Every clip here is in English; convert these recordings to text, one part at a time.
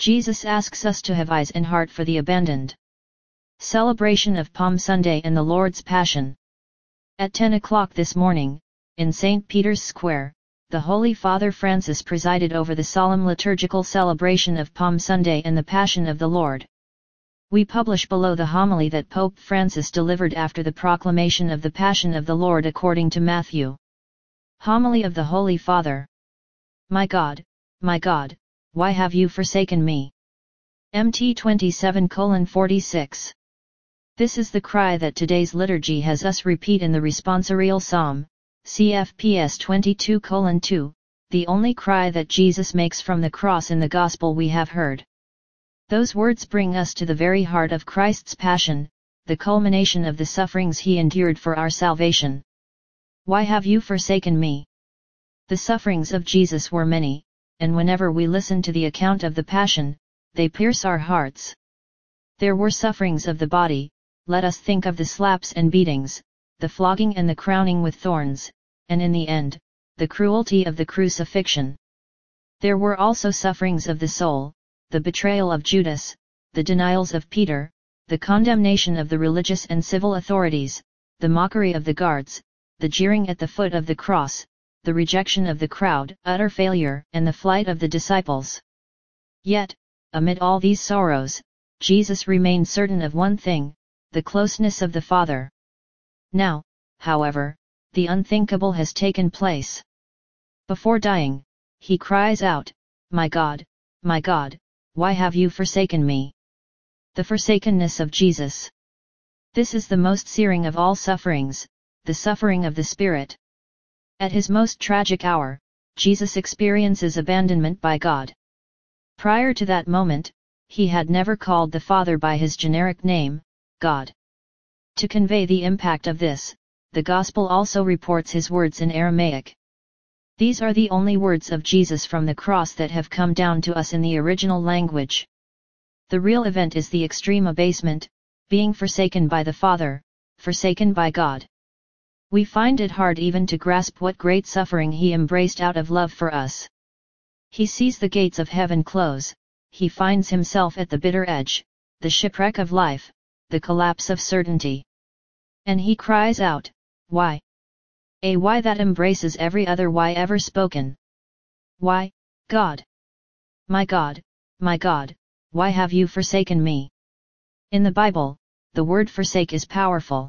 Jesus asks us to have eyes and heart for the abandoned. Celebration of Palm Sunday and the Lord's Passion. At 10 o'clock this morning, in St. Peter's Square, the Holy Father Francis presided over the solemn liturgical celebration of Palm Sunday and the Passion of the Lord. We publish below the homily that Pope Francis delivered after the proclamation of the Passion of the Lord according to Matthew. Homily of the Holy Father. My God, why have you forsaken me? MT 27:46. This is the cry that today's liturgy has us repeat in the responsorial psalm, CFPS 22:2, the only cry that Jesus makes from the cross in the Gospel we have heard. Those words bring us to the very heart of Christ's Passion, the culmination of the sufferings he endured for our salvation. Why have you forsaken me? The sufferings of Jesus were many, and whenever we listen to the account of the Passion, they pierce our hearts. There were sufferings of the body. Let us think of the slaps and beatings, the flogging and the crowning with thorns, and in the end, the cruelty of the crucifixion. There were also sufferings of the soul, the betrayal of Judas, the denials of Peter, the condemnation of the religious and civil authorities, the mockery of the guards, the jeering at the foot of the cross, the rejection of the crowd, utter failure, and the flight of the disciples. Yet, amid all these sorrows, Jesus remained certain of one thing, the closeness of the Father. Now, however, the unthinkable has taken place. Before dying, he cries out, my God, why have you forsaken me? The forsakenness of Jesus. This is the most searing of all sufferings, the suffering of the Spirit. At his most tragic hour, Jesus experiences abandonment by God. Prior to that moment, he had never called the Father by his generic name, God. To convey the impact of this, the Gospel also reports his words in Aramaic. These are the only words of Jesus from the cross that have come down to us in the original language. The real event is the extreme abasement, being forsaken by the Father, forsaken by God. We find it hard even to grasp what great suffering he embraced out of love for us. He sees the gates of heaven close, he finds himself at the bitter edge, the shipwreck of life, the collapse of certainty. And he cries out, why? A why that embraces every other why ever spoken. Why, God? My God, why have you forsaken me? In the Bible, the word forsake is powerful.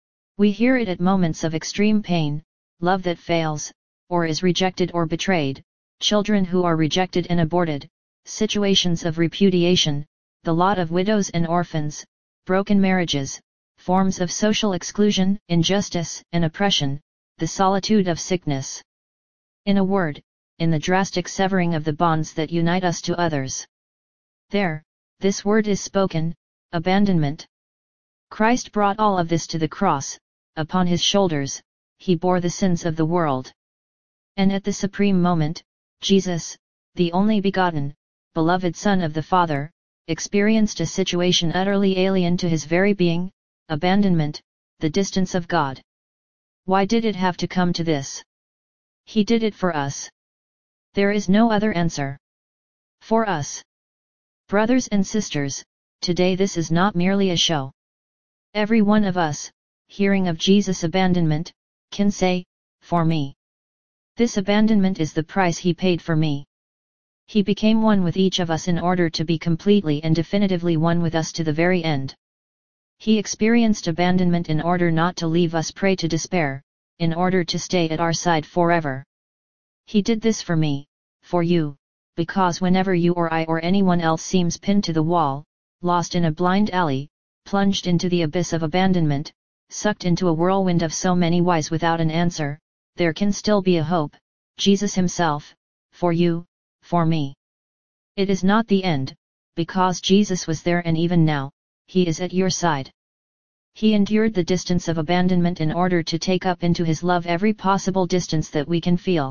We hear it at moments of extreme pain, love that fails, or is rejected or betrayed, children who are rejected and aborted, situations of repudiation, the lot of widows and orphans, broken marriages, forms of social exclusion, injustice, and oppression, the solitude of sickness. In a word, in the drastic severing of the bonds that unite us to others. There, this word is spoken, abandonment. Christ brought all of this to the cross, upon his shoulders, he bore the sins of the world. And at the supreme moment, Jesus, the only begotten, beloved Son of the Father, experienced a situation utterly alien to his very being, abandonment, the distance of God. Why did it have to come to this? He did it for us. There is no other answer. For us. Brothers and sisters, today this is not merely a show. Every one of us, hearing of Jesus' abandonment, can say, for me. This abandonment is the price he paid for me. He became one with each of us in order to be completely and definitively one with us to the very end. He experienced abandonment in order not to leave us prey to despair, in order to stay at our side forever. He did this for me, for you, because whenever you or I or anyone else seems pinned to the wall, lost in a blind alley, plunged into the abyss of abandonment, sucked into a whirlwind of so many whys without an answer, there can still be a hope, Jesus himself, for you, for me. It is not the end, because Jesus was there and even now, he is at your side. He endured the distance of abandonment in order to take up into his love every possible distance that we can feel.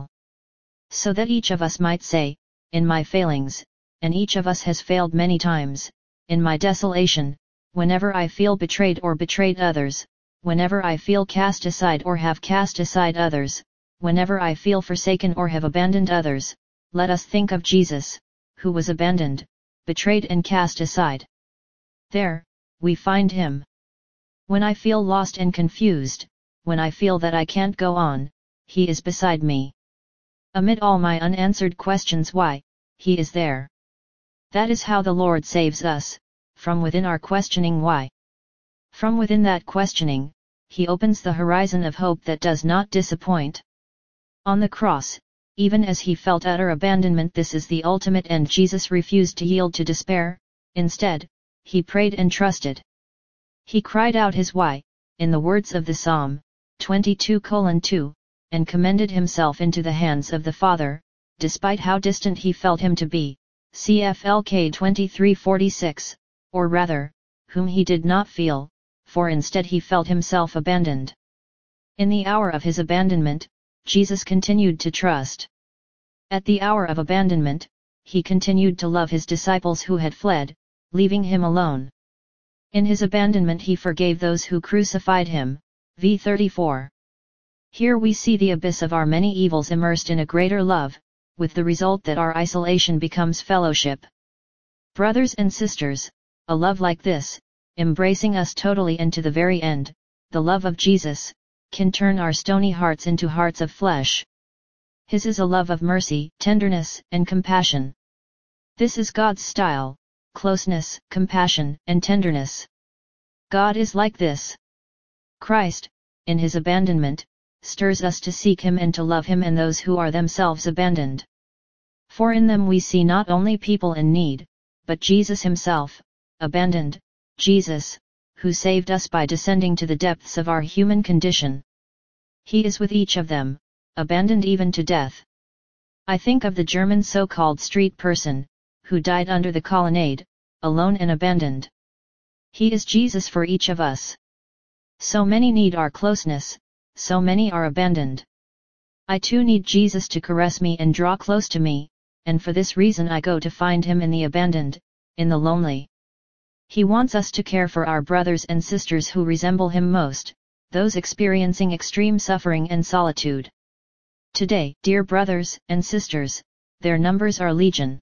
So that each of us might say, in my failings, and each of us has failed many times, in my desolation, whenever I feel betrayed or betrayed others, whenever I feel cast aside or have cast aside others, whenever I feel forsaken or have abandoned others, let us think of Jesus, who was abandoned, betrayed and cast aside. There, we find him. When I feel lost and confused, when I feel that I can't go on, he is beside me. Amid all my unanswered questions why, he is there. That is how the Lord saves us, from within our questioning why. From within that questioning, he opens the horizon of hope that does not disappoint. On the cross, even as he felt utter abandonment, this is the ultimate end. Jesus refused to yield to despair, instead, he prayed and trusted. He cried out his why, in the words of the Psalm, 22:2, and commended himself into the hands of the Father, despite how distant he felt him to be, CFLK 23:46, or rather, whom he did not feel, for instead he felt himself abandoned. In the hour of his abandonment, Jesus continued to trust. At the hour of abandonment, he continued to love his disciples who had fled, leaving him alone. In his abandonment he forgave those who crucified him, v. 34. Here we see the abyss of our many evils immersed in a greater love, with the result that our isolation becomes fellowship. Brothers and sisters, a love like this, embracing us totally and to the very end, the love of Jesus, can turn our stony hearts into hearts of flesh. His is a love of mercy, tenderness, and compassion. This is God's style: closeness, compassion, and tenderness. God is like this. Christ, in his abandonment, stirs us to seek him and to love him and those who are themselves abandoned. For in them we see not only people in need, but Jesus himself, abandoned, Jesus, who saved us by descending to the depths of our human condition. He is with each of them, abandoned even to death. I think of the German so-called street person, who died under the colonnade, alone and abandoned. He is Jesus for each of us. So many need our closeness, so many are abandoned. I too need Jesus to caress me and draw close to me, and for this reason I go to find him in the abandoned, in the lonely. He wants us to care for our brothers and sisters who resemble him most, those experiencing extreme suffering and solitude. Today, dear brothers and sisters, their numbers are legion.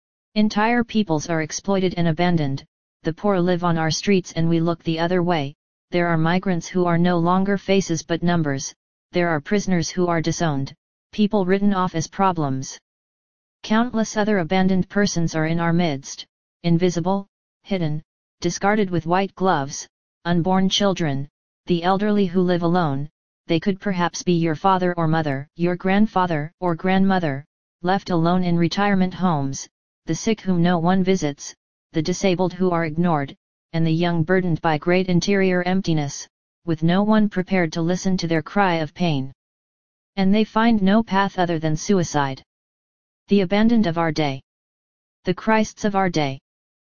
Entire peoples are exploited and abandoned, the poor live on our streets and we look the other way. There are migrants who are no longer faces but numbers, there are prisoners who are disowned, people written off as problems. Countless other abandoned persons are in our midst, invisible, hidden, discarded with white gloves, unborn children, the elderly who live alone. They could perhaps be your father or mother, your grandfather or grandmother, left alone in retirement homes, the sick whom no one visits, the disabled who are ignored, and the young burdened by great interior emptiness, with no one prepared to listen to their cry of pain. And they find no path other than suicide. The abandoned of our day. The Christs of our day.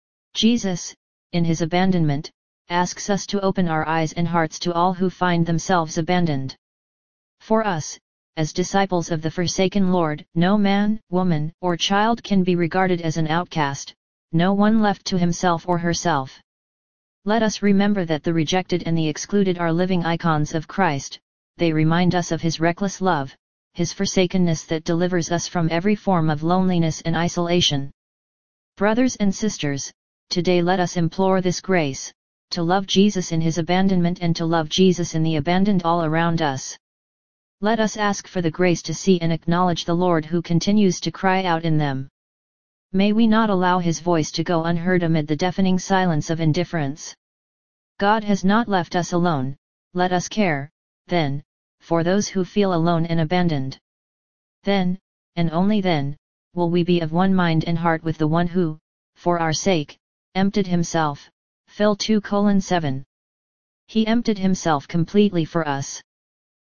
Jesus, in his abandonment, asks us to open our eyes and hearts to all who find themselves abandoned. For us, as disciples of the forsaken Lord, no man, woman, or child can be regarded as an outcast, no one left to himself or herself. Let us remember that the rejected and the excluded are living icons of Christ. They remind us of his reckless love, his forsakenness that delivers us from every form of loneliness and isolation. Brothers and sisters, today let us implore this grace, to love Jesus in his abandonment and to love Jesus in the abandoned all around us. Let us ask for the grace to see and acknowledge the Lord who continues to cry out in them. May we not allow his voice to go unheard amid the deafening silence of indifference. God has not left us alone. Let us care, then, for those who feel alone and abandoned. Then, and only then, will we be of one mind and heart with the one who, for our sake, emptied himself. Phil 2:7. He emptied himself completely for us.